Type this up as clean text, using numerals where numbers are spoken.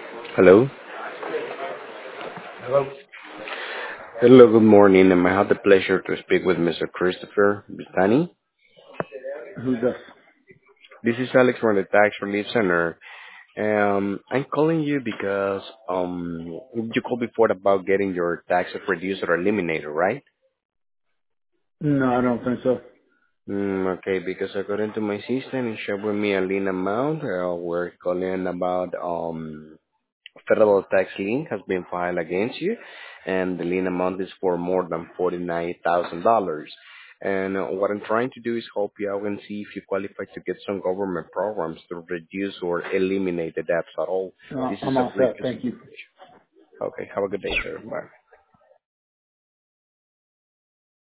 Hello. Hello? Hello, good morning. I have the pleasure to speak with Mr. Christopher Bistani. Who's this? This is Alex from the Tax Relief Center. I'm calling you because you called before about getting your taxes reduced or eliminated, right? No, I don't think so. Okay, because according to my system, it showed with me a lien amount. We're calling about federal tax lien has been filed against you, and the lien amount is for more than $49,000. And what I'm trying to do is help you out and see if you qualify to get some government programs to reduce or eliminate the debts at all. This is I'm a all brief set. Thank you. consultation. Okay, have a good day, sir. Bye.